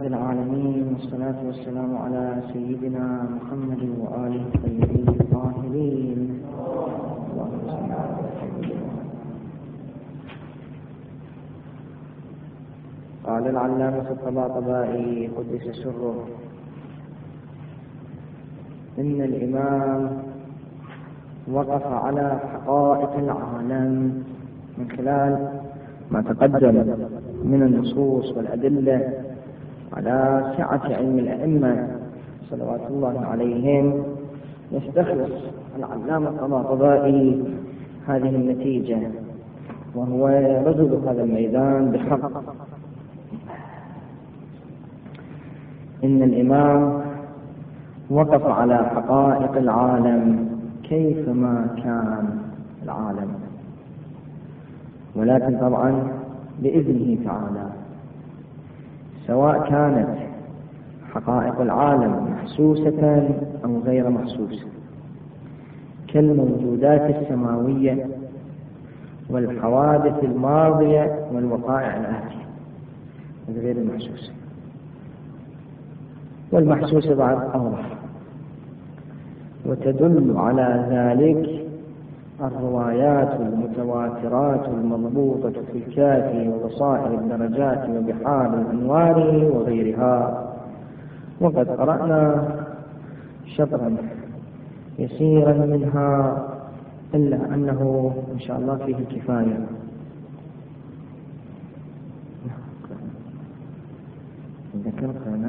رب العالمين، والصلاة والسلام على سيدنا محمد وآله الطيبين الطاهرين. اللهم صل على محمد. قال العلامة الطباطبائي قدس سره: إن الإمام وقف على حقائق العالم من خلال ما تقدم من النصوص والأدلة على سعة علم الأئمة صلوات الله عليهم. يستخلص العلامة الطباطبائي هذه النتيجة، وهو رجل هذا الميدان بحق. إن الإمام وقف على حقائق العالم كيفما كان العالم، ولكن طبعا بإذنه تعالى، سواء كانت حقائق العالم محسوسة أو غير محسوسة، كالموجودات السماوية والحوادث الماضية والوقائع الآتية غير المحسوسة. والمحسوسة بعد أوضح، وتدل على ذلك الروايات المتواترات المضبوطة في الكافي وبصائر الدرجات وبحار الأنوار وغيرها. وقد قرأنا شطرا يسيرا منها، إلا أنه إن شاء الله فيه الكفاية. ذكرنا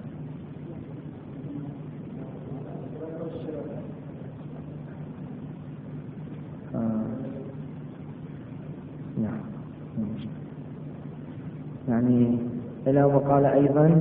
يعني إلى وقال أيضا: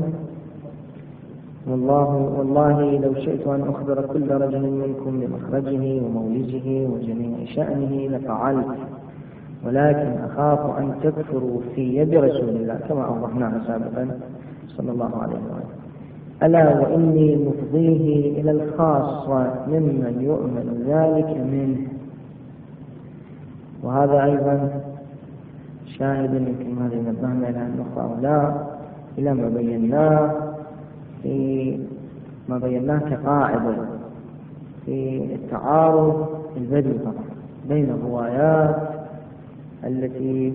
والله لو شئت أن أخبر كل رجل منكم بمخرجه ومولجه وجميع شأنه لفعلت، ولكن أخاف أن تكفروا في يد رسول الله، كما أوضحناها سابقا صلى الله عليه وسلم. ألا وإني مفضيه إلى الخاصة ممن يؤمن ذلك منه. وهذا أيضا شاهد، يمكن هذا نبهنا إلى النقطة لا إلى ما بيناه كقاعدة في التعارض البديهي طبعا بين الروايات التي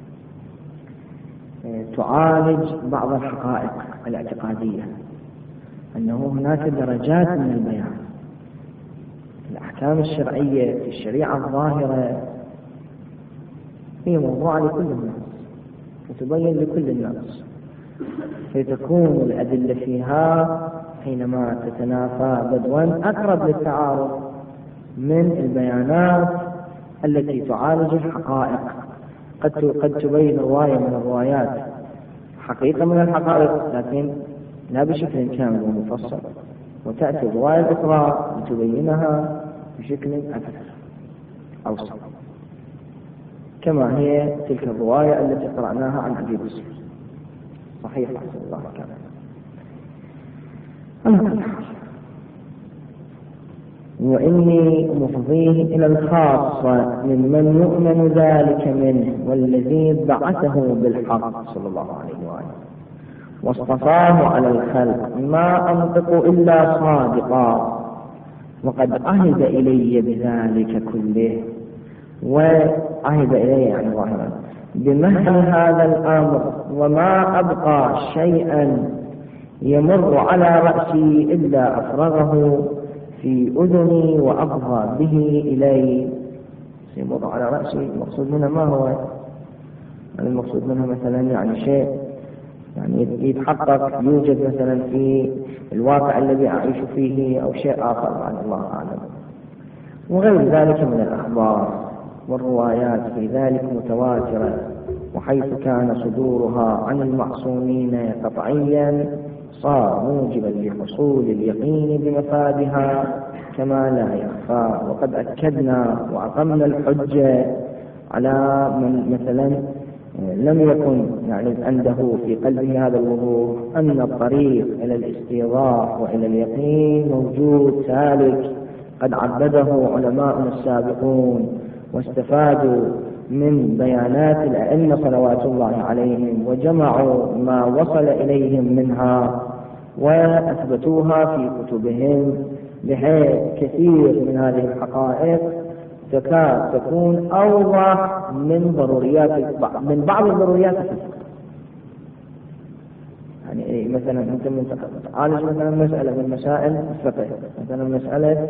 تعالج بعض الحقائق الاعتقادية، أنه هناك درجات من البيان. الأحكام الشرعية في الشريعة الظاهرة هي موضوع لكل الناس وتبين لكل الناس، فتكون الأدلة فيها حينما تتنافى بدوا أقرب للتعارض من البيانات التي تعالج الحقائق. قد تبين رواية من الروايات حقيقة من الحقائق، لكن لا بشكل كامل ومفصل، وتأتي الرواية الأخرى لتبينها بشكل أكثر أوسع، كما هي تلك الرواية التي قرأناها عن أبي بكر. صحيح أحسن الله كامل. وإني مفضيه إلى الخاصة ممن يؤمن ذلك منه، والذي بعثه بالحق صلى الله عليه وآله واصطفاه على الخلق، ما أنطق إلا صادقا، وقد عهد إلي بذلك كله. وعهد إلي يعني ظاهرا بمهل هذا الأمر، وما أبقى شيئا يمر على رأسي إلا أفرغه في أذني وأقضى به إلي. يمر على رأسي، المقصود منها ما هو؟ المقصود منها مثلا يعني شيء يعني يتحقق، يوجد مثلا في الواقع الذي أعيش فيه، أو شيء آخر عن الله أعلم. وغير ذلك من الأخبار والروايات في ذلك متواترة، وحيث كان صدورها عن المعصومين قطعيا صار موجبا لحصول اليقين بمفادها كما لا يخفى. وقد أكدنا وأقمنا الحجة على من مثلا لم يكن يعني عنده في قلبه هذا الوضوح أن الطريق إلى الاستيضاح وإلى اليقين موجود سالك، قد عبده علماء السابقون واستفادوا من بيانات الأئمة صلوات الله عليهم وجمعوا ما وصل إليهم منها وأثبتوها في كتبهم، بحيث كثير من هذه الحقائق تكاد تكون أوضح من بعض الضروريات الفقه. يعني مثلا أنت تعالج مثلا مسألة من مسائل الفقه، مثلا مسألة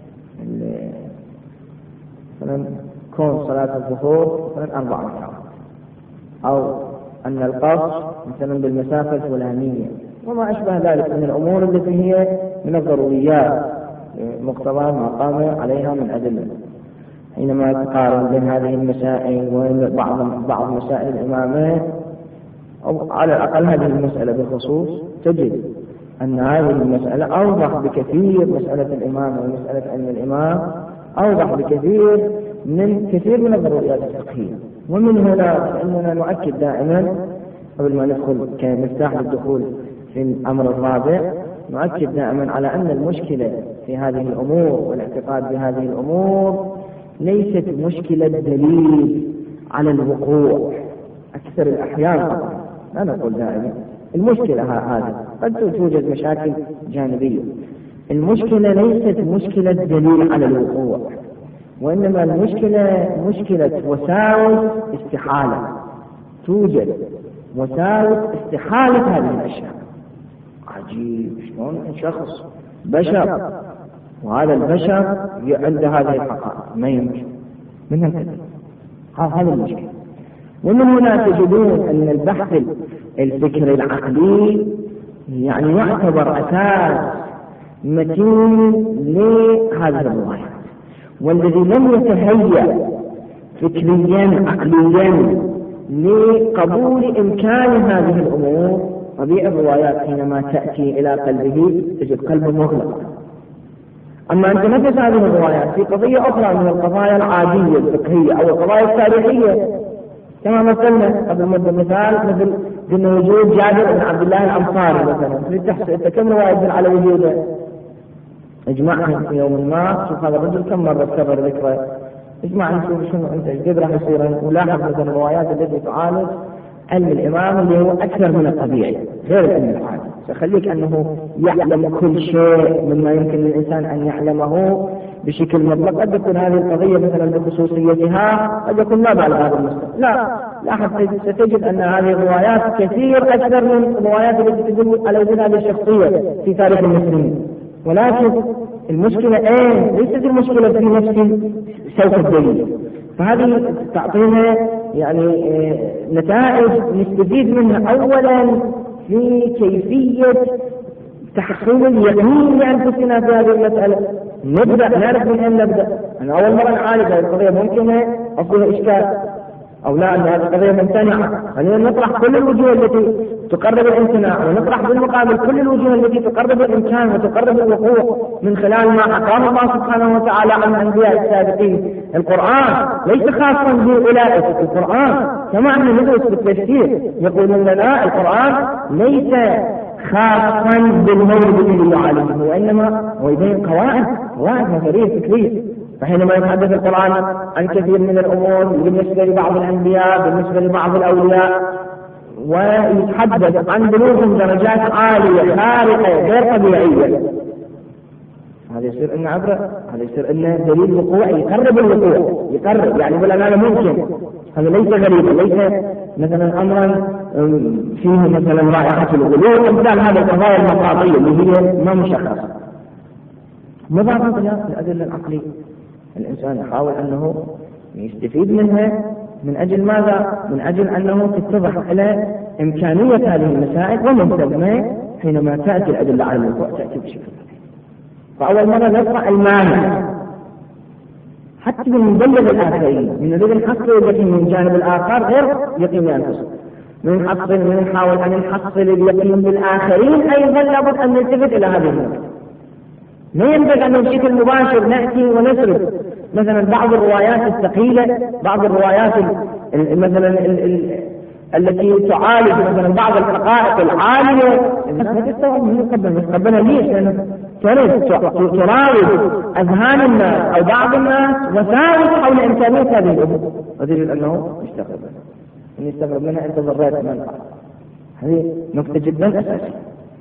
مثلا كون صلاة الظهور مثلا 4 ركعات، أو أن القصر مثلا بالمسافة الفلانية، وما أشبه ذلك من الأمور التي هي من الضروريات مقتضى ما قام عليها من أدلة. حينما تقارن بين هذه المسائل وبعض مسائل الإمامة، أو على الأقل هذه المسألة بالخصوص، تجد أن هذه المسألة أوضح بكثير، مسألة الإمامة ومسألة علم الإمام أوضح بكثير من الضروريات الفقهية. ومن هنا فإننا نؤكد دائما قبل ما ندخل كمفتاح للدخول في الأمر الرابع، نؤكد دائما على أن المشكلة في هذه الأمور والاعتقاد بهذه الأمور ليست مشكلة دليل على الوقوع أكثر الأحيان طبعا، لا نقول دائما المشكلة هذه، قد توجد مشاكل جانبية. المشكلة ليست مشكلة دليل على الوقوع، وإنما المشكلة مشكلة وساوس استحالة. توجد وساوس استحالة هذه الأشياء. عجيب شلون شخص بشر وهذا البشر عند هذه الحقائق ما يمكن من هكذا. هذا المشكلة. ومن هنا تجدون أن البحث الفكري العقلي يعني يعتبر أساس متين لهذه الروايات، والذي لم يتهيأ فكريا عقليا لقبول إمكان هذه الأمور، طبيعي الروايات حينما تأتي إلى قلبه تجد قلبه مغلق. أما أنت نفس هذه الروايات في قضية أخرى من القضايا العادية الفقهية أو القضايا التاريخية، كما مثلنا قبل مدة مثال مثل قلنا وجود جابر بن عبد الله الأنصاري مثلا، كم رواية على وجوده؟ اجمعهم في يوم ما، شوف هذا الرجل كم مرة تكرر ذكره، اجمع نشوف شنو انت ايش راح يصير. ولاحظ مثلا الروايات التي تعالج علم الامام اللي هو اكثر من الطبيعي غير العلم العادي، سيخليك انه يعلم كل شيء مما يمكن للانسان ان يعلمه بشكل مطلق. قد تكون هذه القضيه مثلا بخصوصيتها، قد يكون ما بعد هذا المستوى. لا، لاحظ ستجد ان هذه الروايات كثير اكثر من الروايات التي تدل على وجود هذه الشخصيه في تاريخ المسلمين. ولكن المشكلة ليست المشكلة في نفس سوق الدليل، فهذه تعطينا يعني نتائج نستفيد منها. أولا في كيفية تحصيل اليقين لأنفسنا في هذه المسألة. نبدأ نعرف من أين نبدأ. أنا أول مرة نعالج هذه القضية ممكن أصلها إشكال أو لا، أن هذه القضية ممتنعة. خلينا نطرح كل الوجوه التي تقرب الامتناع، ونطرح بالمقابل كل الوجوه التي تقرب الإمكان وتقرب الوقوع من خلال ما حكاه الله سبحانه وتعالى عن الأنبياء السابقين. القرآن ليس خاصا بأولئك، القرآن كما أن ندرس بالتفسير يقولون لنا القرآن ليس خاصا بالمولد الذي يعالجه، وإنما هو يبين قواعد نظرية فكرية. فحينما يتحدث القرآن عن كثير من الأمور بالنسبة لبعض الأنبياء بالنسبة لبعض الأولياء، ويتحدث عن بلوغهم درجات عالية خارقة غير طبيعية، هذا يصير إنه عبرة، هذا يصير إنه دليل وقوع يقرب الوقوع، يقرب يعني بالأمانة ممكن. هذا ليس غريبا، ليس مثلا أمرا فيه مثلا رائحة الغلو أمثال هذا القضايا المطاطية اللي هي ما مشخصة. مضافة إلى الأدلة العقلية، الإنسان يحاول أنه يستفيد منها من أجل ماذا؟ من أجل أنه تتضح إلى إمكانية هذه المسائل، ومن ثم حينما تأتي الأدلة على الوقوع تأتي بشكل. فأول مرة نقرأ المانع حتى من نبلغ الآخرين، من نريد نحصل اليقين من جانب الآخر غير يقين أنفسه، من نحاول أن نحصل اليقين بالآخرين، أيضا لابد أن نلتفت إلى هذه النقطة. ما ينبغي أن بشكل مباشر نأتي ونسرد مثلا بعض الروايات الثقيلة، بعض الروايات مثلا التي تعالج مثلا بعض الحقائق العالية، الناس ما تستوعب من يتقبلها. ليش؟ لأنه تراود أذهان الناس أو بعض الناس وساوس حول إمكانية هذه الأمور، وتجد أنه يستغرب منها أنت ضريت منها. هذه نقطة جدا أساسية.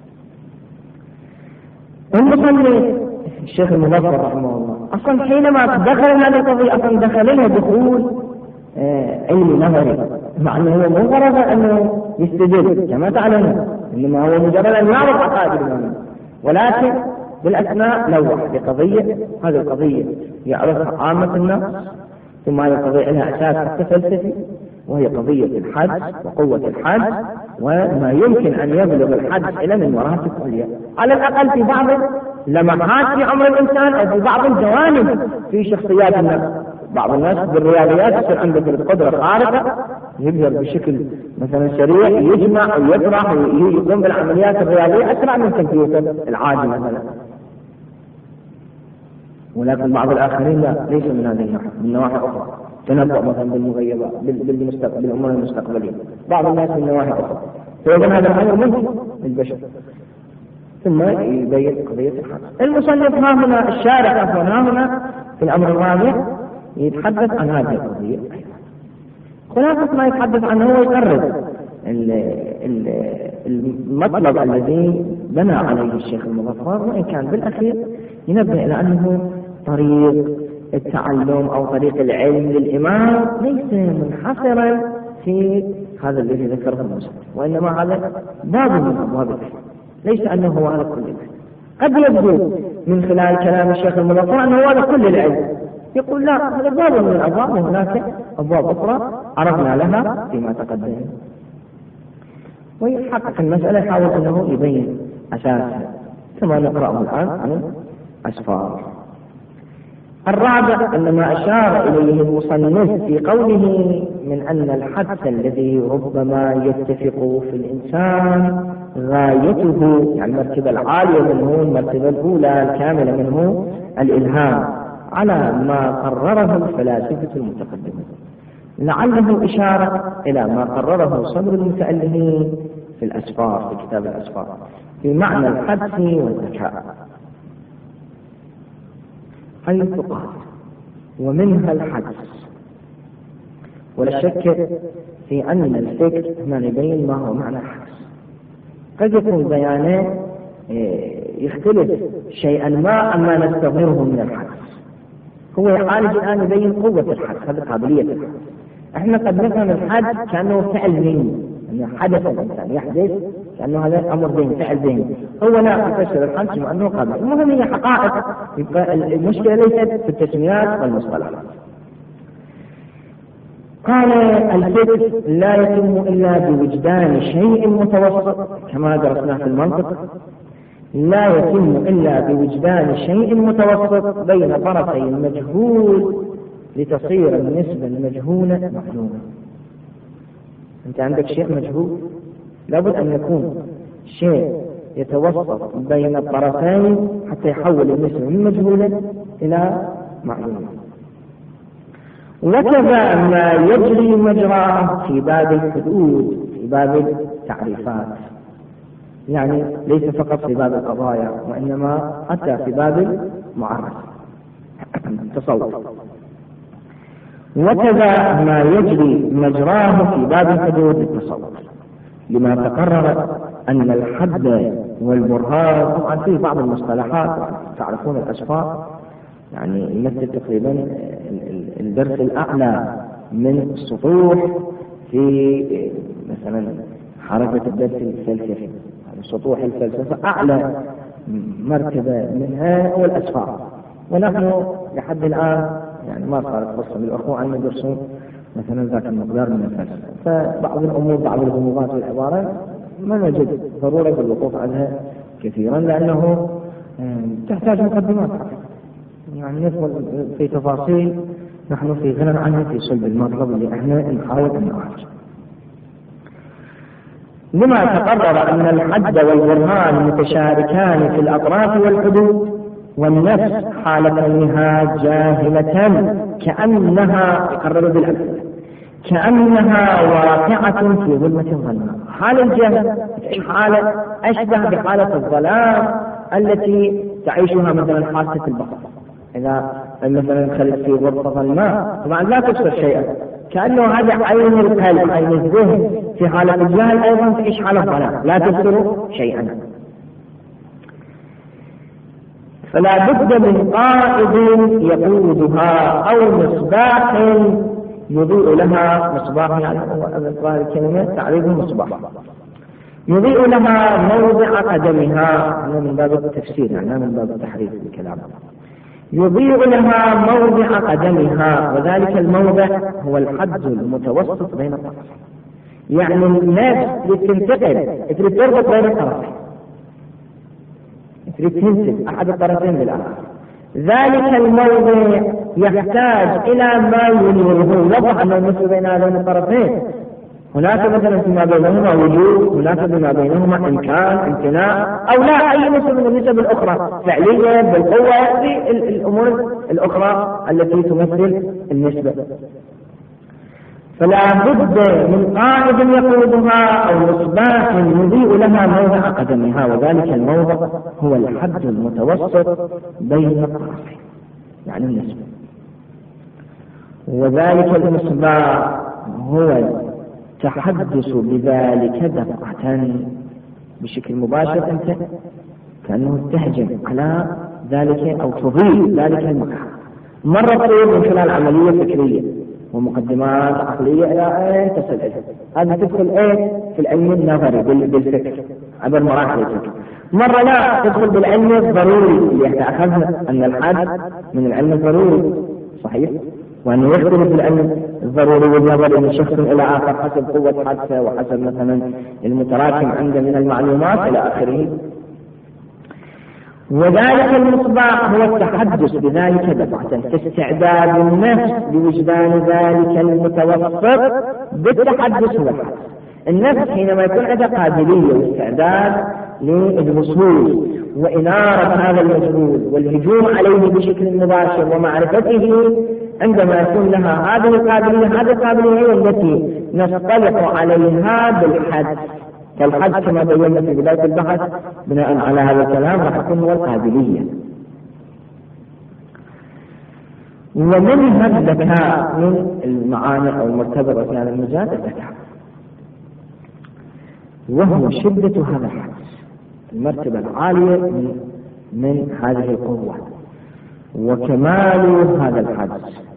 المصلي الشيخ المظفر رحمه الله أصلا حينما دخل هذه القضية أصلا دخل لها دخول علمي نظري، مع أنه هو مجرد أنه يستدل كما تعلمون، إنما هو مجرد أن يعرف عقائد الإمام، ولكن بالأثناء لوح بقضية، هذه القضية يعرفها عامة الناس، ثم هذه القضية لها أساس حتى فلسفي، وهي قضية الحد وقوة الحد، وما يمكن أن يبلغ الحد إلى من مراتب عليا، على الأقل في بعض لمحات في عمر الإنسان أو في بعض الجوانب في شخصيات الناس. بعض الناس بالرياضيات يصير عنده القدرة خارقة، يظهر بشكل مثلا سريع، يجمع ويطرح ويقوم بالعمليات الرياضية أسرع من الكمبيوتر العادي مثلا. ولكن بعض الآخرين لا، ليس من هذه الناحية، من نواحي أخرى، تنبأ مثلا بالمغيبات بالأمور المستقبلية. بعض الناس من نواحي أخرى، فإذا هذا الأمر ممكن للبشر. ثم يبين قضية الحق. المصنف ها هنا الشارع ها هنا في الأمر الرابع يتحدث عن هذه القضية. خلاصة ما يتحدث عنه هو يقرب المطلب الذي بنى عليه الشيخ المظفر، وإن كان بالأخير ينبه إلى أنه طريق التعلم أو طريق العلم للإمام ليس منحصرا في هذا الذي ذكره المصنف، وإنما هذا باب من أبواب العلم، ليس أنه هو على كل العلم. قد يبدو من خلال كلام الشيخ المظفر أنه هو على كل العلم، يقول لا، هذا باب من الأبواب، وهناك أبواب أخرى عرفنا لها فيما تقدم. ويحقق المسألة، يحاول أنه يبين أساسها كما نقرأه الآن عن الأسفار. الرابع أن ما أشار إليه المصنف في قوله من أن الحدث الذي ربما يتفق في الإنسان غايته، يعني المرتبة العالية منه، المرتبة الأولى الكاملة منه الإلهام، على ما قرره الفلاسفة المتقدمين، لعله إشارة إلى ما قرره صدر المتألهين في الأسفار، في كتاب الأسفار، في معنى الحدث والذكاء، حيث قال ومنها الحدث. ولا شك في أن الفكر هنا يبين ما هو معنى الحدث. قد يكون بيانه يختلف شيئا ما أما نستظهره من الحدث. هو يعالج الآن يبين قوة الحدث، هذه قابلية الحدث. احنا قد نفهم الحدث كأنه فعل ذهني، يعني حدث الإنسان يحدث كأنه هذا أمر ذهني، فعل ذهني. هو لا يفسر الحدث مع أنه قابل. المهم هي حقائق، المشكلة ليست في التسميات والمصطلحات. قال الفكر لا يتم إلا بوجدان شيء متوسط، كما درسنا في المنطق، لا يتم إلا بوجدان شيء متوسط بين طرفي المجهول لتصير النسبة المجهولة معلومة. أنت عندك شيء مجهول، لابد أن يكون شيء يتوسط بين الطرفين حتى يحول النسبة من مجهولة إلى معلومة. وكذا ما يجري مجراه في باب الحدود، في باب التعريفات، يعني ليس فقط في باب القضايا، وإنما حتى في باب المعرفة التصور. وكذا ما يجري مجراه في باب الحدود التصور، لما تقرر أن الحد والبرهان، طبعا في بعض المصطلحات تعرفون الأسفار، يعني يمثل تقريبا الدرس الأعلى من السطوح في مثلا حركة الدرس الفلسفي. سطوح الفلسفة أعلى مرتبة منها هو الأسفار، ونحن لحد الآن يعني ما صارت قصة بالأخوة أن يدرسون مثلا ذاك المقدار من الفلسفة، فبعض الأمور بعض الغموضات والعبارات ما نجد ضرورة بالوقوف عنها كثيرا، لأنه تحتاج مقدمات، يعني ندخل في تفاصيل نحن في غنى عنها في صلب المطلب اللي احنا نحاول أن نعالجه. لما تقرر أن الحد والبرهان متشاركان في الأطراف والحدود، والنفس حال كونها جاهلة كأنها تقرر بالأمثلة كأنها واقعة في ظلمة ظلمة. حال الجهل حالة أشبه بحالة الظلام التي تعيشها مثلا حاسة البصر. إذا مثلا خلت في غرفة ظلماء طبعا لا تبصر شيئا، كأنه هذا عين القلب عين الذهن في حالة الجهل أيضا تعيش حالة ظلام لا تبصر شيئا. فلا بد من قائد يقودها أو مصباح يضيء لها. مصباح يعني ظاهر الكلمة تعريف المصباح، يضيء لها موضع قدمها، من باب التفسير يعني من باب التحريف بالكلام. يضيء لها موضع قدمها، وذلك الموضع هو الحد المتوسط بين الطرفين، يعني الناس تنتقل تربط بين الطرفين، تنسب أحد الطرفين بالآخر. ذلك الموضع يحتاج إلى ما ينيره، وضع أن المثل بين هذين الطرفين. هناك مثلا فيما بينهما وجود، هناك فيما بينهما إمكان امتناع أو لا، أي نسبة من النسب الأخرى فعليا بالقوة في الأمور الأخرى التي تمثل النسبة. فلا بد من قائد يقودها أو مصباح يضيء لها موضع قدمها، وذلك الموضع هو الحد المتوسط بين الطرفين يعني النسبة. وذلك المصباح هو التحدث بذلك دفعة بشكل مباشر، أنت كأنه تهجم على ذلك أو تضيء ذلك المكان. مرة تضيء من خلال عملية فكرية ومقدمات عقلية إلى أين تصل إليه. هذا تدخل في العلم النظري بالفكر عبر مراحل الفكر. مرة لا تدخل بالعلم الضروري اللي أخذنا أن الحد من العلم الضروري صحيح، وأنه يختلف بالعلم الضروري والنظري من شخص إلى آخر حسب قوة حدثه وحسب مثلا المتراكم عنده من المعلومات إلى آخره. وذلك المصباح هو التحدث بذلك دفعة، استعداد النفس لوجدان ذلك المتوسط بالتحدث هو الحدث. النفس حينما يكون عندها قابلية واستعداد للوصول وإنارة هذا المجهول والهجوم عليه بشكل مباشر ومعرفته، عندما يكون لها هذه القابلية هي التي نصطلح عليها بالحد. فالحد كما بينا في بداية البحث بناء على هذا الكلام راح يكون هو القابلية. ومنها الذكاء من المعاني أو المرتبطة في هذا المجال الذكاء، وهو شدة هذا الحد، المرتبة العالية من هذه القوة وكمال هذا الحد،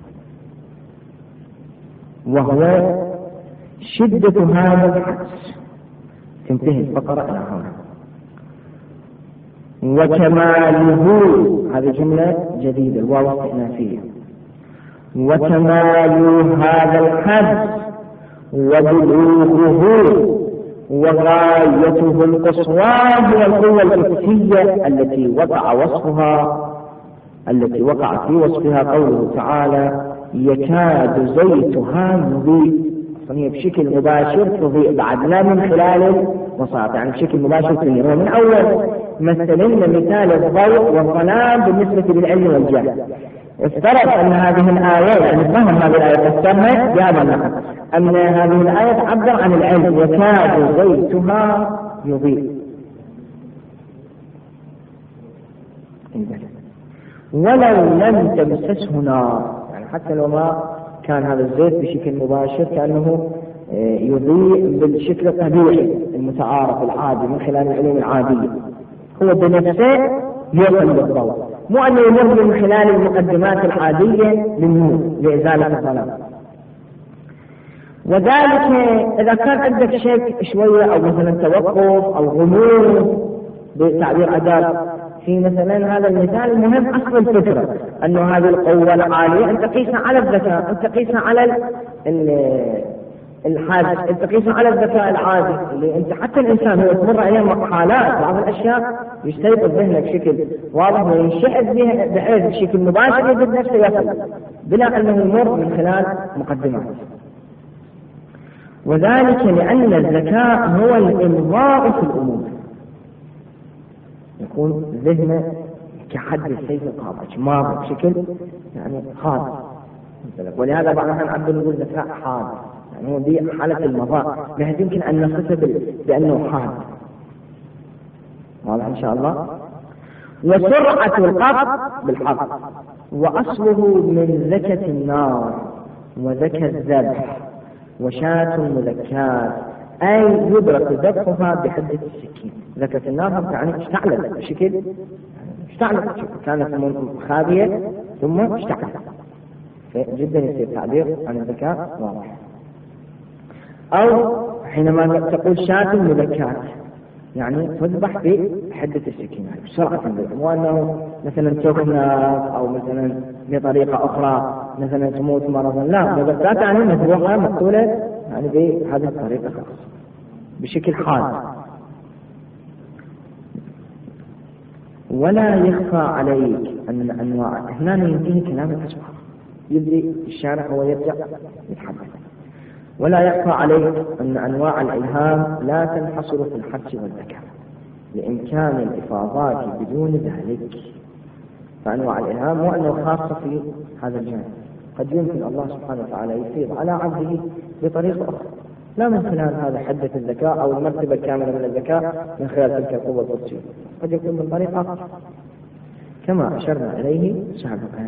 وهو شدة هذا الحد. تنتهي الفقرة إلى هنا. وكماله، هذه جملة جديدة الواو استئنافية. وكمال هذا الحد وبلوغه وغايته القصوى هي القوة الحسية التي وقع في وصفها قوله تعالى يكاد زيتها يضيء. هي بشكل مباشر تضيء بعد لا من خلال وساطة، يعني بشكل مباشر تنير. ومن أول مثلنا مثال الضوء والظلام بالنسبة للعلم والجهل. افترض أن هذه الآية يعني فهم هذه الآية تستمع بهذا النحو أن هذه الآية تعبر عن العلم يكاد زيتها يضيء، ولو لم تمسسه نار، يعني حتى لو ما كان هذا الزيت بشكل مباشر كأنه يضيء بالشكل الطبيعي المتعارف العادي من خلال العلوم العادية، هو بنفسه يوصل للضوء، مو أنه يمر من خلال المقدمات العادية للنور لإزالة الظلام. وذلك إذا كان عندك شيء شوية أو مثلا توقف أو غموض بتعبير أداب في مثلا هذا المثال، المهم أصل الفكرة أنه هذه القوة العالية أنت قيسها على الذكاء، أنت قيسها على الحاج، أنت قيسها على الذكاء العادي اللي أنت حتى الإنسان هو تمر عليه حالات بعض الأشياء يستيقظ ذهنه بشكل واضح وينشئ به بحيث بشكل مباشر يجد نفسه يصل بلا أنه يمر من خلال مقدمات. وذلك لأن الذكاء هو الإمضاء في الأمور، يكون ذهنه كحد السيف القاطع ماضي بشكل يعني خاطئ ولهذا بعض الأحيان عبد نقول ذكاء حاد، يعني هو دي حالة المضاء بحيث يمكن أن نصفه بأنه حاد. واضح إن شاء الله. وسرعة القبض بالحق، وأصله من ذكة النار وذكى الذبح وشاة مذكات، أي يدرك ذبحها بحدة السكين. ذكة النار يعني اشتعلت بشكل، كانت خابية ثم اشتعلت، جدا يصير تعبير عن الذكاء واضح. أو حينما تقول شاة مذكات يعني تذبح بحدة السكين، يعني بسرعة الذبح، مو أنه مثلا تخنق أو مثلا بطريقة أخرى مثلا تموت مرضا، لا، مذكات يعني مذبوحة مقتولة يعني بهذه الطريقة خاصة بشكل حاد. ولا يخفى عليك أن أنواع، هنا ينتهي كلام الأشباه، يبدي الشارع هو يرجع يتحدث. ولا يخفى عليك أن أنواع الإلهام لا تنحصر في الحج والذكاء لإمكان الإفاضات بدون ذلك. فأنواع الإلهام مو أنه خاصة في هذا الجانب، قد يمكن الله سبحانه وتعالى يفيض على عبده بطريقة أخرى، لا من خلال هذا حدة الذكاء أو المرتبة الكاملة من الذكاء من خلال تلك القوة القدسية، قد يكون من طريقة أخرى كما أشرنا إليه سابقا.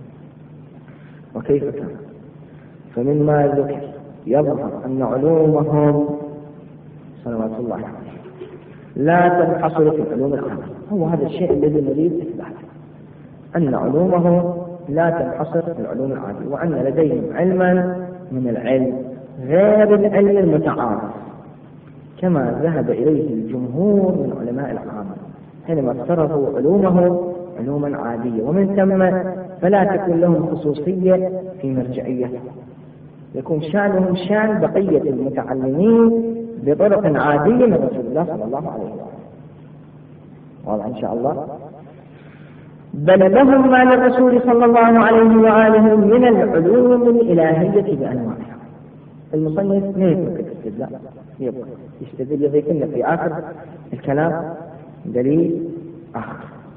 وكيف كان؟ فمما ذكر يظهر أن علومهم صلوات الله عليه لا تنحصر في العلوم العامة. هو هذا الشيء الذي نريد إثباته، أن علومهم لا تنحصر في العلوم العادية، وأن لديهم علما من العلم غير العلم المتعارف كما ذهب إليه الجمهور من علماء العامة حينما افترضوا علومهم علوما عادية، ومن ثم فلا تكون لهم خصوصية في مرجعيته، يكون شأنهم شأن بقية المتعلمين بطرق عادية من رسول الله صلى الله عليه وسلم. واضح إن شاء الله. بل لهم ما للرسول صلى الله عليه وآله من العلوم الإلهية بأنواعها. المصنف ما يترك الاستدلال، يستدل يضيفنا في آخر الكلام دليل آخر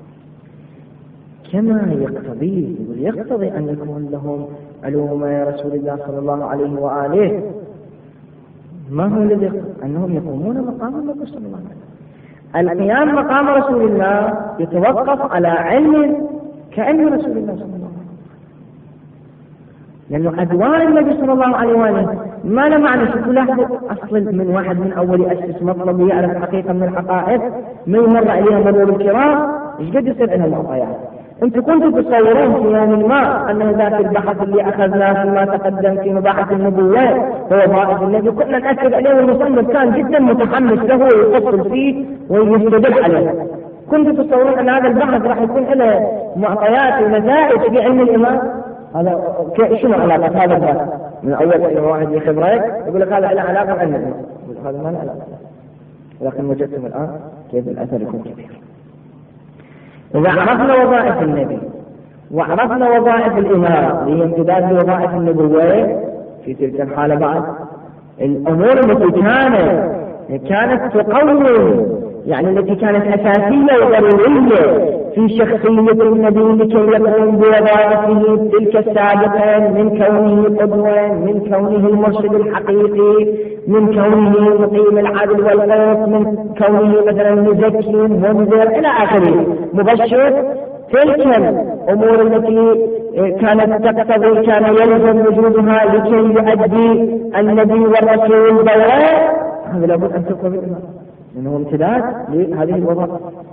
كما يقتضي أن يكون لهم علوم رسول الله صلى الله عليه وآله. ما هو الذي أنهم يقومون مقام النبي صلى الله عليه وسلم؟ القيام مقام رسول الله يتوقف على علم كأن رسول الله صلى الله عليه وسلم، لأنه أدوار النبي صلى الله عليه وآله ما له معنى. شوفوا لاحظوا، أصل من واحد من أول يأسس مطلب يعرف حقيقة من الحقائق ما يمر عليها مرور الكرام، إيش قد يصير لها معطيات. أنتم كنتم تصورون في يوم ما أن ذاك البحث اللي أخذناه فيما تقدم في مباحث النبوة ووظائف النبي كنا نأكد عليه، والمصنف كان جدا متحمس له ويفصل فيه ويستدل عليه. كنتم تصورون أن هذا البحث راح يكون له معطيات ونتائج في علم الإيمان؟ هذا شنو علاقة هذا البحث؟ من أول إلى واحد يخبرك يقول لك هذا له علاقة بعلم الإيمان، هذا ما له علاقة. ولكن وجدتم الآن كيف الأثر يكون كبير. إذا عرفنا وظائف النبي وعرفنا وظائف الإمارة اللي هي امتداد لوظائف النبوة، في تلك الحالة بعد الأمور التي كانت تقوم، يعني التي كانت أساسية وضرورية في شخصية النبي لكي يقوم بوظائفه تلك السابقة، من كونه قدوة، من كونه المرشد الحقيقي، من كونه مقيم العدل والقسط، من كونه مثلا مزكي منذر إلى آخره مبشر. تلك الأمور التي كانت تقتضي كان يلزم وجودها لكي يؤدي النبي والرسول دوره، هذا لابد أن تكون بالإيمان لأنه امتداد لهذه الوظائف.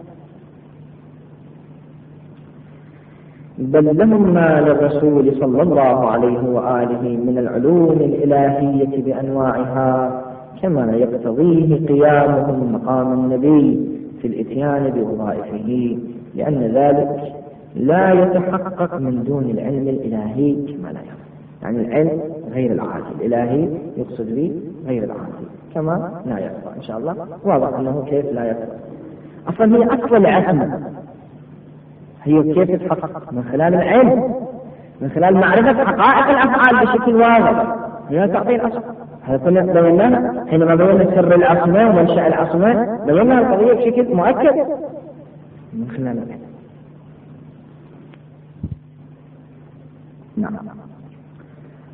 بل لهم ما للرسول صلى الله عليه وآله من العلوم الإلهية بأنواعها كما يقتضيه قيامهم مقام النبي في الإتيان بوظائفه، لأن ذلك لا يتحقق من دون العلم الإلهي كما لا يرى. يعني العلم غير العادي، الإلهي يقصد به غير العادي كما لا يرى. إن شاء الله واضح أنه كيف لا يرى. أصلا هي أصل العلم، هي كيف تتحقق؟ من خلال العلم، من خلال معرفة حقائق الأفعال بشكل واضح، هي تعطي الأصل. هذا كنا بيناها حينما بينا سر العصمة ومنشأ العصمة، بينا القضية بشكل مؤكد من خلال العلم. نعم.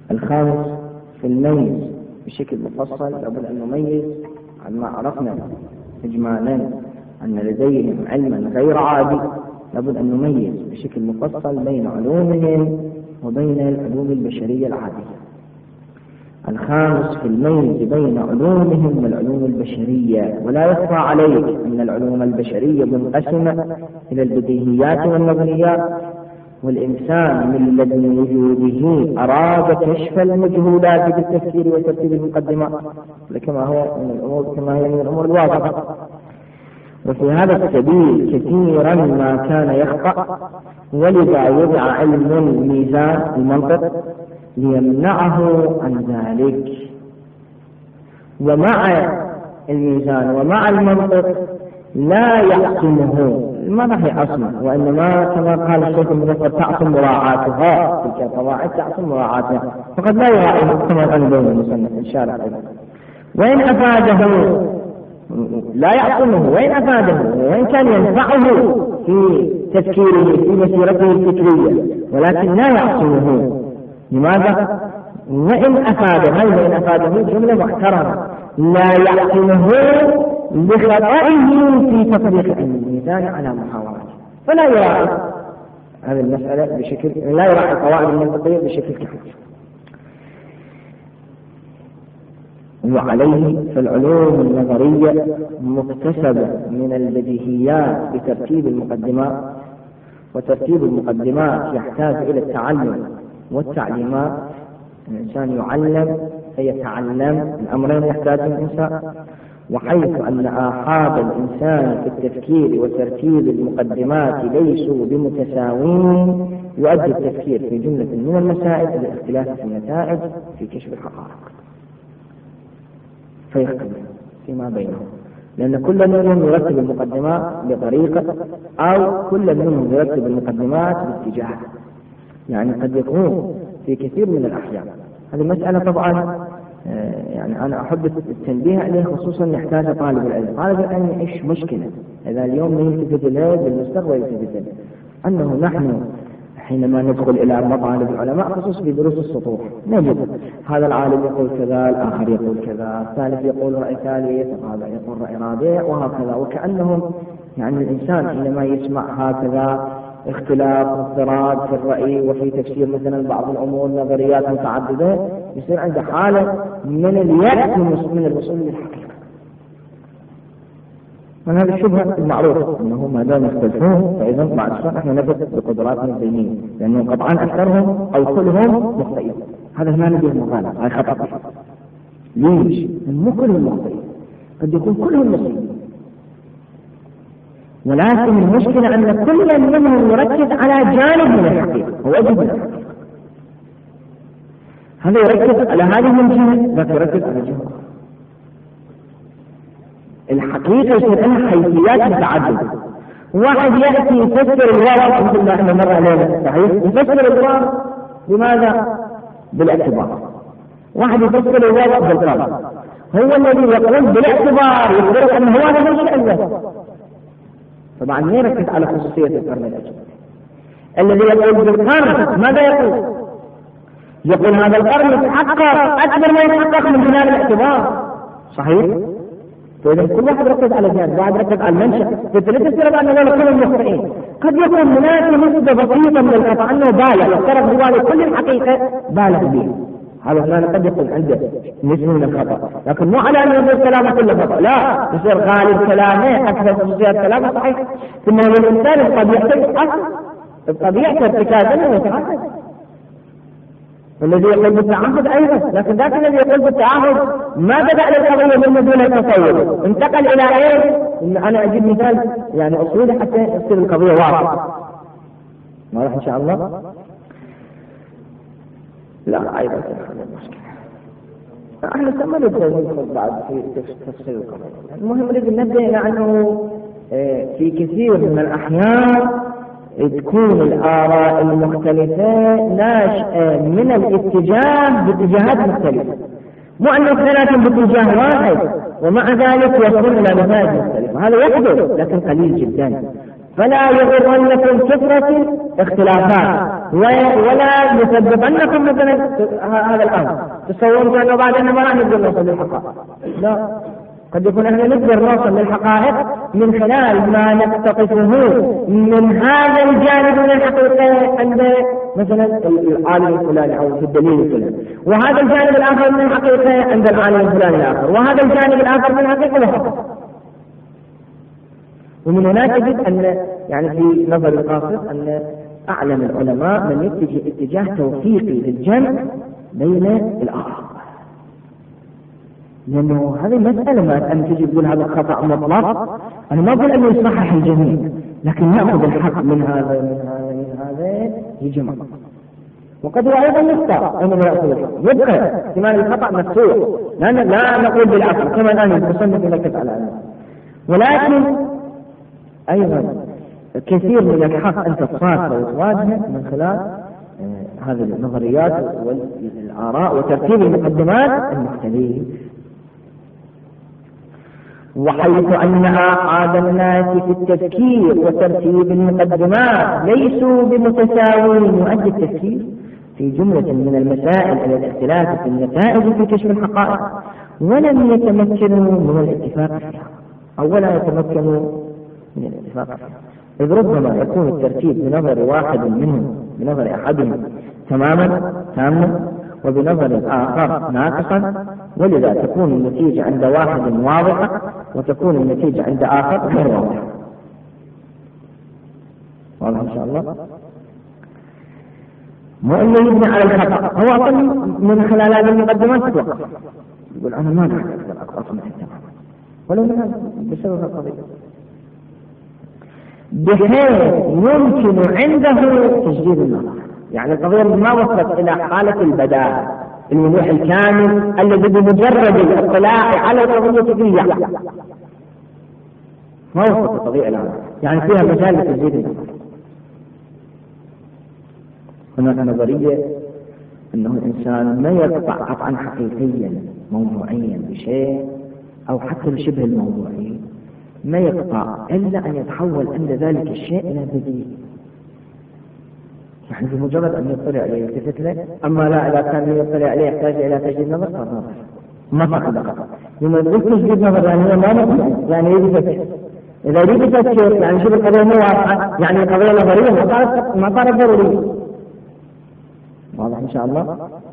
الخامس في الميز بشكل مفصل، لابد أن نميز عن ما عرفنا إجمالا أن لديهم علما غير عادي، لابد أن نميز بشكل مفصل بين علومهم وبين العلوم البشرية العادية. الخامس في الميز بين علومهم والعلوم البشرية. ولا يخفى عليك أن العلوم البشرية منقسمة إلى البديهيات والنظريات، والإنسان من لدن وجوده أراد كشف المجهولات بالتفكير وترتيب المقدمات كما هي من الأمور الواضحة. وفي هذا السبيل كثيرا ما كان يخطأ، ولذا وضع علم الميزان المنطق ليمنعه عن ذلك. ومع الميزان ومع المنطق لا يحكمه، ما راح يعصمه، وإنما كما قال الشيخ المظفر تعصم مراعاتها، تلك القواعد تعصم مراعاتها، فقد لا يراعيها كما قال بين المصنف إن شاء الله. وإن أفاده لا يعصمه، وإن أفاده وإن كان ينفعه في تفكيره في مسيرته الفكرية، ولكن لا يعصمه. لماذا؟ وإن أفاده، هل وإن أفاده جملة محترمة، لا يعصمه بخطئه في تطبيق الميزان على محاولاته، فلا يراعي هذه المسألة بشكل، لا يراعي القواعد المنطقية بشكل كامل. وعليه فالعلوم النظرية مكتسبة من البديهيات بترتيب المقدمات، وترتيب المقدمات يحتاج إلى التعلم والتعليمات. الإنسان يعلم فيتعلم، الأمرين يحتاج الإنسان. وحيث أن آحاد الإنسان في التفكير وترتيب المقدمات ليسوا بمتساوين، يؤدي التفكير في جملة من المسائل إلى اختلاف في النتائج في كشف الحقائق، فيختلف فيما بينهم، لأن كل منهم يرتب المقدمات بطريقة، أو كل منهم يرتب المقدمات باتجاه. يعني قد يكون في كثير من الأحيان، هذه المسألة طبعا يعني أنا أحب التنبيه عليه، خصوصا يحتاج طالب العلم. طالب العلم يعيش مشكلة إذا اليوم يلتفت إليه بالمستقبل يلتفت إليه، أنه نحن حينما ندخل إلى مطالب العلماء خصوصا في دروس السطوح نجد هذا العالم يقول كذا، الآخر يقول كذا، الثالث يقول رأي ثالث، الرابع يقول رأي رابع، وهكذا. وكأنهم يعني الإنسان حينما يسمع هكذا اختلاف واضطراب في الرأي وفي تفسير مثلا بعض الأمور نظريات متعددة، يصير عنده حالة من اليأس من الوصول للحقيقة. من هذه الشبهة المعروفة أنه ما دام يختلفون فإذا بعد شوي نحن نثبت بقدراتنا الدينية، لأنه قطعا أكثرهم أو كلهم مخطئين. هذا ما نبيه مغالطة، هاي خطأ. ليش؟ مو كلهم مخطئين، قد يكون كلهم مصيبين، ولكن المشكلة أن كل منهم يركز على جانب من الحقيقة، هو جانب الحقيقة. هذا يركز على هذه الجهة، ذاك يركز على جهة. الحقيقة يصير لها حيثيات متعددة. واحد يأتي يفسر الواقع، مثل ما احنا مر علينا صحيح، يفسر الواقع بماذا؟ بالاعتبار. واحد يفسر الواقع بالقرن، هو الذي يقول بالاعتبار، يقول أنه هو هذا الشيء. طبعا ما يركز على خصوصية القرن الأجل. الذي يقول بالقرن ماذا يقول؟ يقول هذا القرن يتحقق أكبر ما يتحقق من خلال الاعتبار، صحيح؟ فإذا كل واحد ركز على جانب، واحد ركز على المنشأ، فلا تفسر بأن هذول كلهم مخطئين. قد يكون هناك نسبة بسيطة من الخطأ أنه بالغ، افترض هو كل الحقيقة بالغ به، هذا فلان قد يكون عنده نسبة من الخطأ، لكن مو على أن يقول كلامه كله خطأ، لا، يصير غالب كلامه أكثر خصوصيات كلامه صحيح. ثم الإنسان قد يحتاج أصل الطبيعة ارتكازا ويتعقد، والذي يقول بالتعهد أيضا، لكن ذاك الذي يقول بالتعهد ما بدأ للقضية من دون التصور، انتقل إلى إيه؟ إن أنا أجيب مثال يعني أصولي حتى تصير القضية واضحة. ما راح إن شاء الله؟ لا أيضا المشكلة. احنا ما ندخل بعد في تفصيل القضية. المهم نريد نبدأ إلى أنه في كثير من الأحيان تكون الآراء المختلفة ناشئة من الاتجاه باتجاهات مختلفة، مو أنه ثلاثة باتجاه واحد ومع ذلك يصل إلى نتائج مختلفة، هذا يحدث لكن قليل جدا. فلا يغرنكم كثرة اختلافات ولا يسببنكم مثلا هذا الأمر تصوروا أنه بعد أنه ما راح نقدر نوصل للحقائق. لا، قد يكون احنا نقدر نوصل للحقائق من خلال ما نقتطفه من هذا الجانب من الحقيقة عند مثلا العالم الفلاني أو في الدليل الفلاني، وهذا الجانب الآخر من الحقيقة عند العالم الفلاني الآخر، وهذا الجانب الآخر من الحقيقة الآخر. ومن هنا تجد أن يعني في نظر القاصر أن أعلم العلماء من يتجه اتجاه توفيقي للجمع بين الآراء، لأنه هذه مسألة ما أن تجي تقول هذا خطأ مطلق. أنا ما أقول أنه يصحح الجميع، لكن نأخذ الحق من هذا يجمع، وقد هو أيضا يخطأ أنه يأخذ الحق، يبقى احتمال الخطأ مفتوح، لا نقول بالعقل كما الآن المصنف يركز على أنه، ولكن أيضا كثير من الحق أنت تصادفه وتواجهه من خلال هذه النظريات والآراء وترتيب المقدمات المختلفة. وحيث أن آحاد الناس في التفكير وترتيب المقدمات ليسوا بمتساوين يؤدي التفكير في جملة من المسائل إلى الاختلاف في النتائج في كشف الحقائق، ولم يتمكنوا من الاتفاق فيها أو ولا يتمكنوا من الاتفاق فيها، إذ ربما يكون الترتيب بنظر واحد منهم بنظر أحدهم تاما وبنظر الآخر ناقصا، ولذا تكون النتيجة عند واحد واضحة وتكون النتيجة عند آخر غير واضحة. واضح إن شاء الله؟ مو أنه يبني على الخطأ، هو أصلا من خلال هذه المقدمات تتوقف يقول أنا ما أقدر أقصد ولو بسبب القضية، بحيث يمكن عنده تجديد النظر. يعني القضية ما وصلت إلى حالة البداء الوضوح الكامل الذي بمجرد الاطلاع على القضية فيه ما وصلت القضية الآن، يعني فيها مجال لتجديد النظر. هناك نظرية أنه الإنسان ما يقطع قطعا حقيقيا موضوعيا بشيء أو حتى بشبه الموضوعي، ما يقطع إلا أن يتحول عند ذلك الشيء إلى بديل، يعني بمجرد أن يطلع عليه يلتفت له. أما لا، إذا كان يطلع عليه يحتاج إلى تجديد نظر فالنظر ما فقد قطع. لما يقول تجديد نظر يعني ما نقطع، يعني يريد يفكر. إذا يريد يفكر يعني شوف القضية مو واضحة، يعني القضية نظرية ما صارت ضرورية. واضح إن شاء الله؟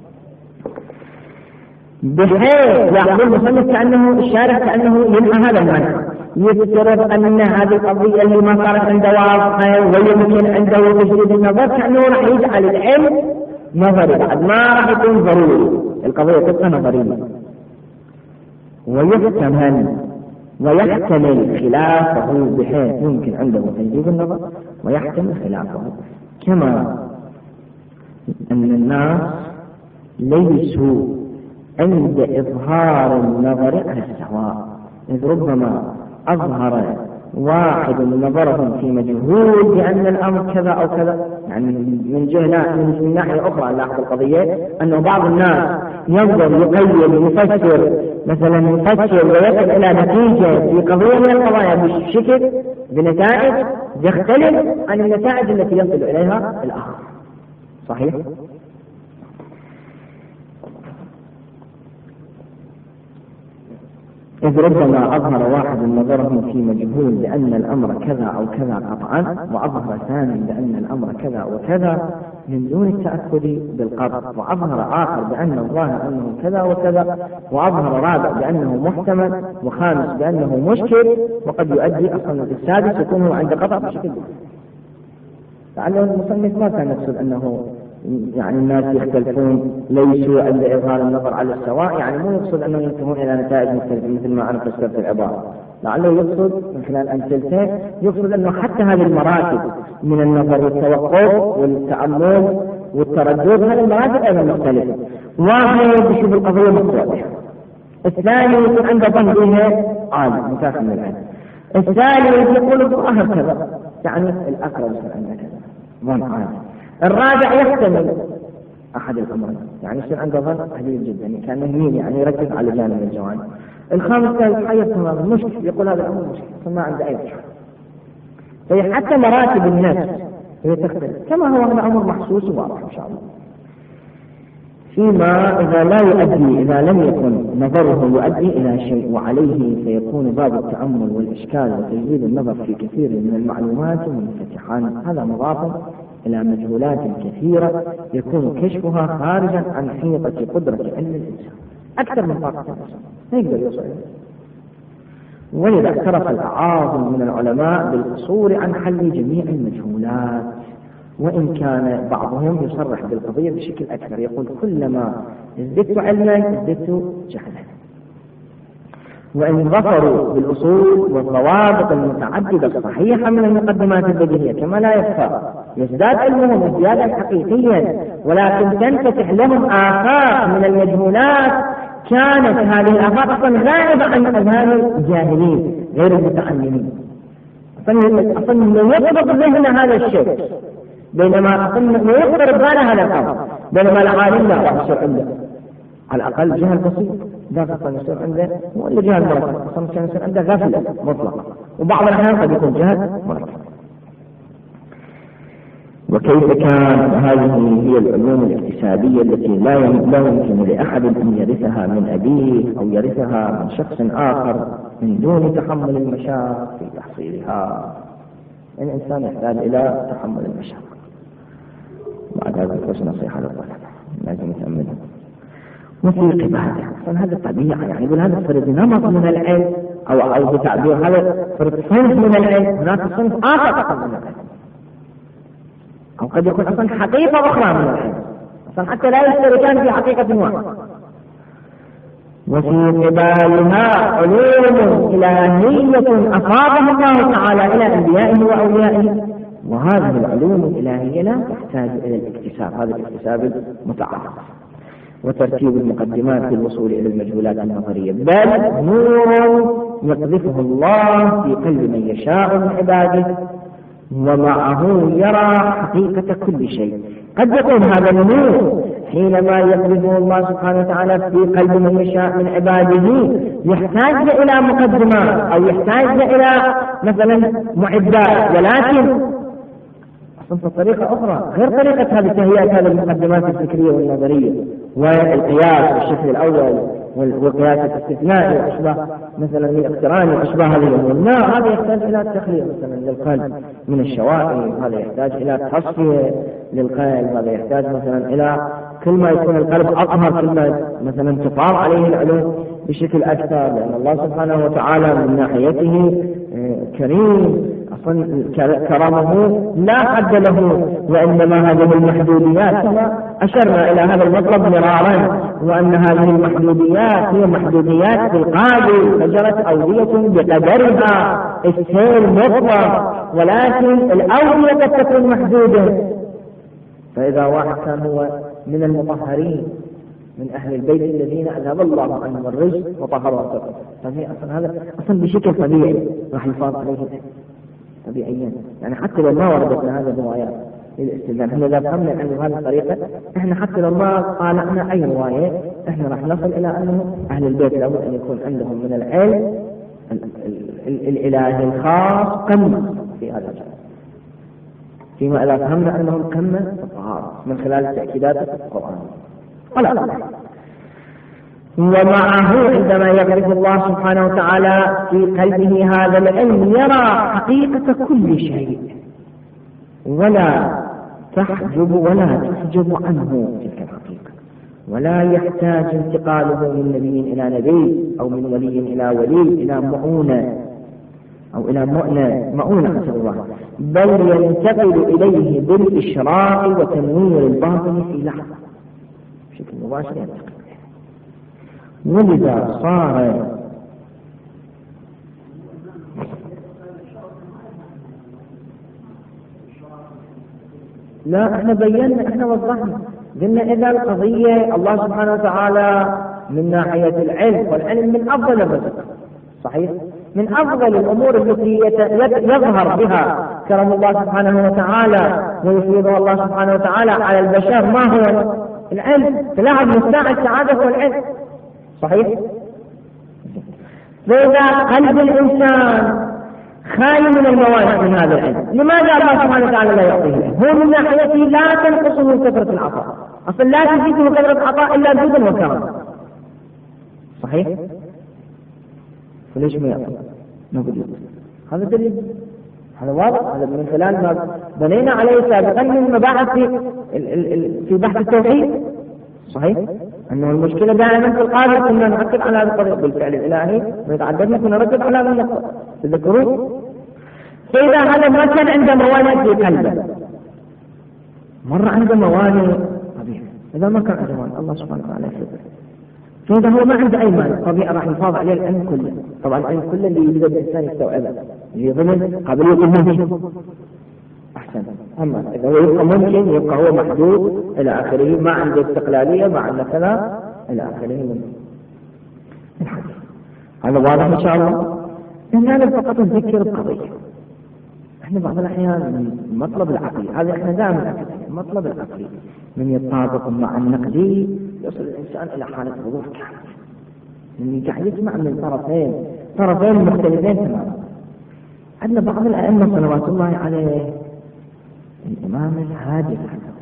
بحيث يأخذ المصنف كأنه الشارح كأنه ينهى هذا المعنى، يفترض أن هذه القضية اللي ما صارت عنده واضحة ويمكن عنده تجديد النظر كأنه راح يجعل العلم نظري بعد ما راح يكون ضروري، القضية تبقى نظرية. ويحتمل خلافه بحيث يمكن عنده تجديد النظر ويحتمل خلافه، كما أن الناس ليسوا عند إظهار النظر على السواء، إذ ربما أظهر واحد نظرهم في مجهول بأن الأمر كذا أو كذا. يعني من ناحية أخرى نلاحظ القضية أنه بعض الناس ينظر يقيم يفسر مثلا يفسر ويصل إلى نتيجة في قضية من القضايا بشكل بنتائج يختلف عن النتائج التي يصل إليها الآخر. صحيح؟ إذ ربما أظهر واحد نظره في مجهول بأن الأمر كذا أو كذا قطعا، وأظهر ثاني بأن الأمر كذا وكذا من دون التأكد بالقطع، وأظهر آخر بأن الظاهر أنه كذا وكذا، وأظهر رابع بأنه محتمل، وخامس بأنه مشكل، وقد يؤدي أصلا السادس يكون عند قطع بشكل. لعله المصنف ما كان يقصد أنه يعني الناس يختلفون ليسوا عند إظهار النظر على السواء، يعني مو يقصد أنه ينتهون إلى نتائج مختلفة مثل ما أنا فسرت في العبارة. لعله يقصد من خلال أمثلته يقصد أنه حتى هذه المراتب من النظر والتوقف والتأمل والتردد هذه المراتب أيضا مختلفة. واحد يشوف القضية مختلفة، الثاني يكون عنده ظن بها عالي متاخر من العلم، الثالث يقول الظاهر كذا يعني الأقرب يصير عنده كذا ظن عالي، الرابع يحتمل أحد الأمرين يعني يصير عنده ظن قليل جدا كان مهمين يعني يركز على جانب من الجوانب. الخامس ثالث حير تماما مشكل، يقول هذا الأمر مشكل فما عنده أي شيء. فهي حتى مراتب النفس هي تختلف، كما هو هذا أمر محسوس وواضح إن شاء الله. فيما إذا لم يكن نظره يؤدي إلى شيء وعليه فيكون باب التأمل والإشكال وتجديد النظر في كثير من المعلومات منفتحا، هذا مضاف إلى مجهولات كثيرة يكون كشفها خارجا عن حيطة قدرة علم الإنسان أكثر من طاقة الإنسان لا يقدر يوصل. ولذا اعترف الأعاظم من العلماء بالقصور عن حل جميع المجهولات، وإن كان بعضهم يصرح بالقضية بشكل أكثر، يقول كلما ازددت علما ازددت جهلا. وإن ظفروا بالأصول والضوابط المتعددة الصحيحة من المقدمات البديهية كما لا يخفى يزداد علمهم ازديادا حقيقيا، ولكن تنفتح لهم آفاق من المجهولات كانت هذه الآفاق أصلا غائبة عن أذهان الجاهلين غير المتعلمين. أصلا يطلق ذهن هذا الشيء، بينما أصلا يقدر بال هذا الأمر، بينما العالم لا يصير عنده على الأقل جهل بسيط، ذاك أصلا يصير عنده ولا جهل مركب، أصلا كان يصير عنده غفلة مطلقة، وبعض الأحيان قد يكون جهل مركب. وكيف كان هذه هي العلوم الاكتسابية التي لا يمكن لأحد أن يرثها من أبيه أو يرثها من شخص آخر من دون تحمل المشاق في تحصيلها. الإنسان يحتاج إلى تحمل المشاق. بعد هذا الكورس نصيحة للطلبة لازم يتأملها. وفي قبادة هذا طبيعة، يعني يقول هذا فرد نمط من العلم أو بتعبير هذا فرد صنف من العلم، هناك صنف آخر من العلم، أو قد يكون أصلا حقيقة أخرى من العلم، أصلا حتى لا يشتركان في حقيقة واحدة. وفي قبالها علوم إلهية أفاضها الله تعالى إلى أنبيائه وأوليائه، وهذه العلوم الإلهية لا تحتاج إلى الاكتساب، هذا الاكتساب المتعارف وترتيب المقدمات للوصول إلى المجهولات النظرية، بل نور يقذفه الله في قلب من يشاء من عباده ومعه يرى حقيقة كل شيء. قد يكون هذا النور حينما يقذفه الله سبحانه وتعالى في قلب من يشاء من عباده يحتاج إلى مقدمات أو يحتاج إلى مثلا معدات، ولكن أصلا طريقة أخرى غير طريقة هذه تهيئة هذه المقدمات الفكرية والنظرية والقياس بالشكل الأول والقياس الاستثنائي وأشباه مثلا الاقتران وأشباه هذه الأمور. لا، هذا يحتاج إلى تخلية مثلا للقلب من الشوائب، هذا يحتاج إلى تصفية للقلب، هذا يحتاج مثلا إلى كل ما يكون القلب أظهر كل ما مثلا تفاض عليه العلوم بشكل أكثر، لأن الله سبحانه وتعالى من ناحيته كريم، أصلا كرمه لا حد له، وإنما هذه المحدوديات كما أشرنا إلى هذا المطلب مرارا، وأن هذه المحدوديات هي محدوديات في القادر، فجرت أودية بقدرها السير مطلق، ولكن الأودية قد تكون محدودة. فإذا واحد كان هو من المطهرين من أهل البيت الذين أذهب الله عنهم الرجس وطهروا أنفسهم، فهي أصلا هذا أصلا بشكل طبيعي راح يفاض عليه طبيعيا، يعني حتى لو ما وردت هذه الروايات للاستدلال، احنا إذا فهمنا عنه بهذه الطريقة احنا حتى لو ما طالعنا أي رواية احنا راح نصل إلى أنه أهل البيت لابد أن يكون عندهم من العلم الإلهي الخاص قمة في هذا الجانب، فيما إذا فهمنا أنهم قمة في الطهارة من خلال التأكيدات القرآنية. ومعه عندما يعرف الله سبحانه وتعالى في قلبه هذا العلم يرى حقيقة كل شيء ولا تحجب عنه تلك الحقيقة، ولا يحتاج انتقاله من نبي إلى نبي أو من ولي إلى ولي إلى مؤونة أو إلى مؤونة الله، بل ينتقل إليه بالإشراق وتنوير الباطن في لحظة بشكل مباشر ينتقل. ولذا صار لا احنا بينا احنا وضحنا قلنا إذا القضية الله سبحانه وتعالى من ناحية العلم، والعلم من أفضل الرزق صحيح، من أفضل الأمور التي يظهر بها كرم الله سبحانه وتعالى ويفيضه الله سبحانه وتعالى على البشر. ما هو العلم؟ تلاحظ مفتاح السعادة هو العلم صحيح. فإذا قلب الإنسان خالي من الموانع من هذا العلم. لماذا الله سبحانه وتعالى لا يعطيه؟ هو من ناحيته لا تنقصه كثرة العطاء، أصلا لا تزيده كثرة العطاء إلا جودا وكرما. صحيح؟ فليش ما يعطي؟ نقول هذا دليل، هذا واضح، هذا من خلال ما بنينا عليه سابقا من مباحث في بحث التوحيد. صحيح؟ أنه المشكلة دائما في القادر كنا نركز على هذا الطريق بالفعل الإلهي، ويتعددنا كنا نركز على هذا النقطة. تذكرون؟ فإذا هذا ما كان عنده موانع في قلبه، مرة عنده موانع طبيعي، إذا ما كان عنده موانع الله سبحانه وتعالى يسلمه. فإذا هو ما عنده أي مانع طبيعي راح يحافظ عليه العلم كله. طبعا العلم كله اللي يريد الإنسان يستوعبه، اللي ضمن قابلية الممكن أحسن. أما إذا هو يبقى ممكن يبقى هو محدود إلى آخره، ما عنده استقلالية، ما عنده كذا إلى آخره من الحديث. هذا واضح إن شاء الله. لأن هذا فقط نذكر القضية. إحنا بعض الأحيان من مطلب العقلي، هذا إحنا دائما مطلب العقلي من يتطابق مع النقدي يصل الإنسان إلى حالة وضوح كامل. من قاعد يسمع من طرفين مختلفين تماما. عندنا بعض الأئمة صلوات الله عليه، الإمام الهادي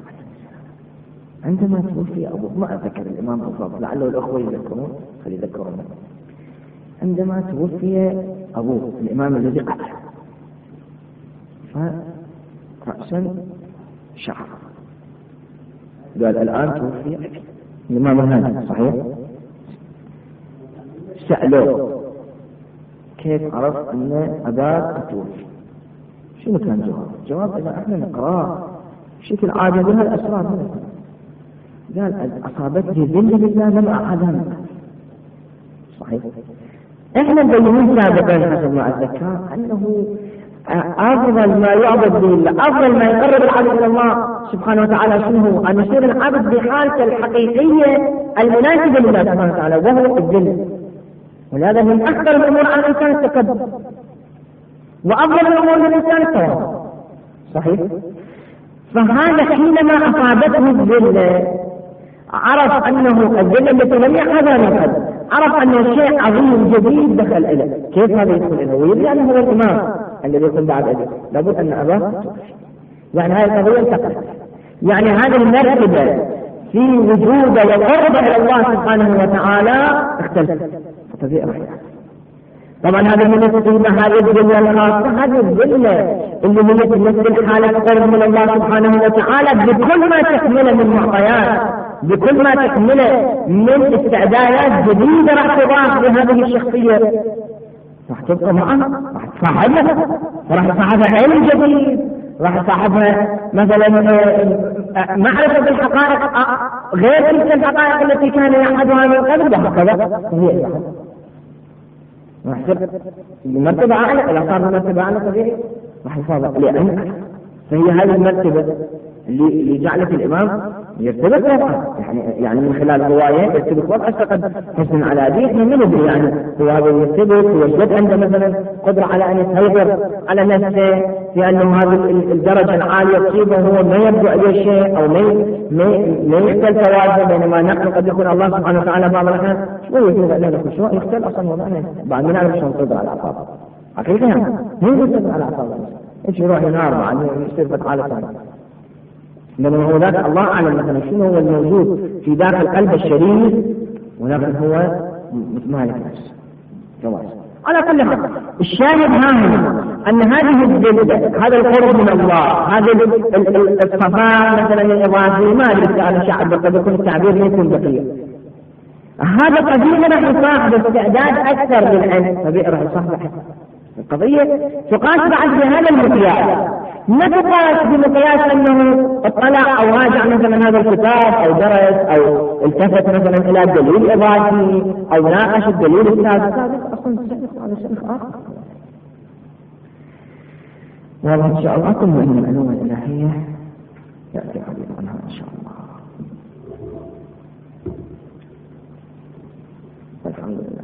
عندما توفي أبوه، ما أذكر الإمام بالضبط، لعله الأخوة يذكرون فليذكرون. عندما توفي أبوه الإمام الذي قتله، فرأسا شعر، قال الآن توفي الإمام الهادي. صحيح؟ سألوه كيف عرف أن أباك توفي؟ شنو كان جواب إذا احنا نقراه بشكل عادي بها الأسرار منه. قال أصابتني ذلة بالله لم أعادها من قبل. صحيح؟ احنا نبين سابقا حسب ما أتذكر أنه أفضل ما يعبد بالله، أفضل ما يقرب العبد إلى الله سبحانه وتعالى شنو هو؟ أن يصير العبد بحالته الحقيقية المناسبة لله سبحانه وتعالى، وهو الذل. ولهذا من أكثر الأمور على الإنسان التكبر، وأفضل الأمور للإنسان التواضع. صحيح؟ فهذا حينما أصابته الذلة عرف أنه الذلة التي لم يأخذها من قبل، عرف أنه شيء عظيم جديد دخل إليه. كيف هذا يدخل إليه؟ ويدري أنه هو الإمام الذي يكون بعد أجل، لابد أن أباه يعني هذه القضية انتقلت، يعني هذه المرتبة في وجوده وقربه إلى الله سبحانه وتعالى اختلفت. طبيعي. طبعا هذا من السنة، هذه الذلة الخاصة، هذه الذلة اللي من تمثل حالة قرب من الله سبحانه وتعالى بكل ما تحمله من معطيات، بكل ما تحمله من استعدادات جديدة راح تضاف لهذه الشخصية، راح تبقى معها، راح تصاحبها، راح تصاحبها علم جديد، راح تصاحبها مثلا معرفة بالحقائق غير تلك الحقائق التي كان يعهدها من قبل، وهكذا هي راح تصير بمرتبة أعلى. إذا صار بمرتبة أعلى طبيعي راح يفاضل لأن فهي هذه المرتبة اللي جعلت الإمام يرتبط وضعه، يعني من خلال رواية يرتبط وضعه فقد حسن على دي. احنا من ندري يعني هو هذا يرتبط، ويجد عنده مثلا قدرة على أن يسيطر على نفسه، لأنه هذه الدرجة العالية تصيبه هو ما يبدو عليه شيء أو ما يختل توازنه، بينما نحن قد يكون الله سبحانه وتعالى بعض الأحيان شوية يوضع لنا خشوع يختل أصلا وضعنا بعد ما نعرف شلون نقدر على الأعصاب. حقيقة يعني مين يقدر على الأعصاب؟ ايش يروح ينار بعد يصير فتحالة ثانية، لأنه هو ذاك الله أعلم مثلا شنو هو الموجود في داخل قلب الشريف، ولكن هو متمالك نفسه جواز. على كل حال الشاهد هنا أن هذه الذلة، هذا القرب من الله، هذا الصفاء مثلا الإضافي، ما أدري على الشعب قد يكون التعبير ليس دقيق، هذا قضية راح يصاحب استعداد أكثر للعلم، طبيعي راح يصاحب القضية تقاس بعد بهذا المقياس، ما تقاس بمقياس أنه اطلع أو راجع مثلا هذا الكتاب أو درس أو التفت مثلا إلى دليل إضافي أو ناقش الدليل الثالث، أصلا هذا شيء آخر. والله إن شاء الله كل من العلوم الإلهية يأتي حديث عنها إن شاء الله. الحمد لله.